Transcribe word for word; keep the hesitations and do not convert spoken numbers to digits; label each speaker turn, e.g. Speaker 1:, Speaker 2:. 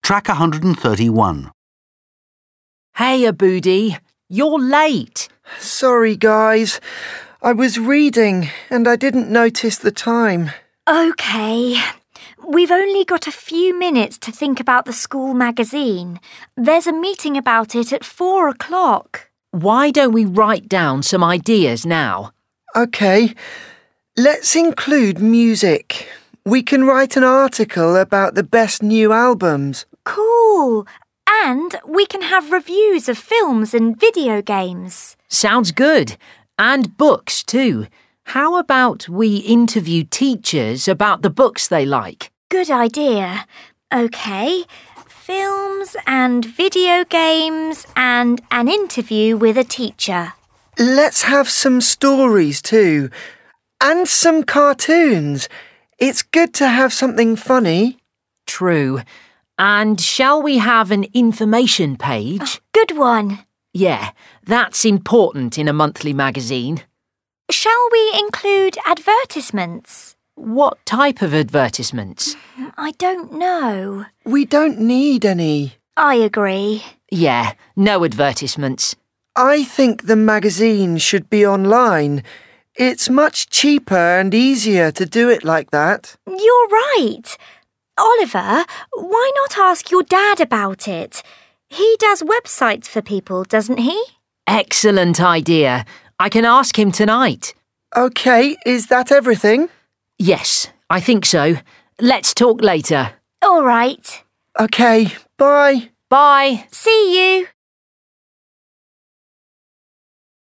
Speaker 1: Track one hundred thirty-one.
Speaker 2: Hey, Aboudi, you're late.
Speaker 3: Sorry, guys. I was reading and I didn't notice the time.
Speaker 4: OK. We've only got a few minutes to think about the school magazine. There's a meeting about it at four o'clock.
Speaker 2: Why don't we write down some ideas now?
Speaker 3: OK. Let's include music. We can write an article about the best new albums.
Speaker 4: Cool. And we can have reviews of films and video games.
Speaker 2: Sounds good. And books too. How about we interview teachers about the books they like?
Speaker 4: Good idea. OK. Films and video games and an interview with a teacher.
Speaker 3: Let's have some stories too. And some cartoons. It's good to have something funny.
Speaker 2: True. And shall we have an information page?
Speaker 4: Oh, good one.
Speaker 2: Yeah, that's important in a monthly magazine.
Speaker 4: Shall we include advertisements?
Speaker 2: What type of advertisements?
Speaker 4: I don't know.
Speaker 3: We don't need any.
Speaker 4: I agree.
Speaker 2: Yeah, no advertisements.
Speaker 3: I think the magazine should be online. It's much cheaper and easier to do it like that.
Speaker 4: You're right. Oliver, why not ask your dad about it? He does websites for people, doesn't he?
Speaker 2: Excellent idea. I can ask him tonight.
Speaker 3: OK, is that everything?
Speaker 2: Yes, I think so. Let's talk later.
Speaker 4: All right.
Speaker 3: OK, bye.
Speaker 2: Bye.
Speaker 4: See you.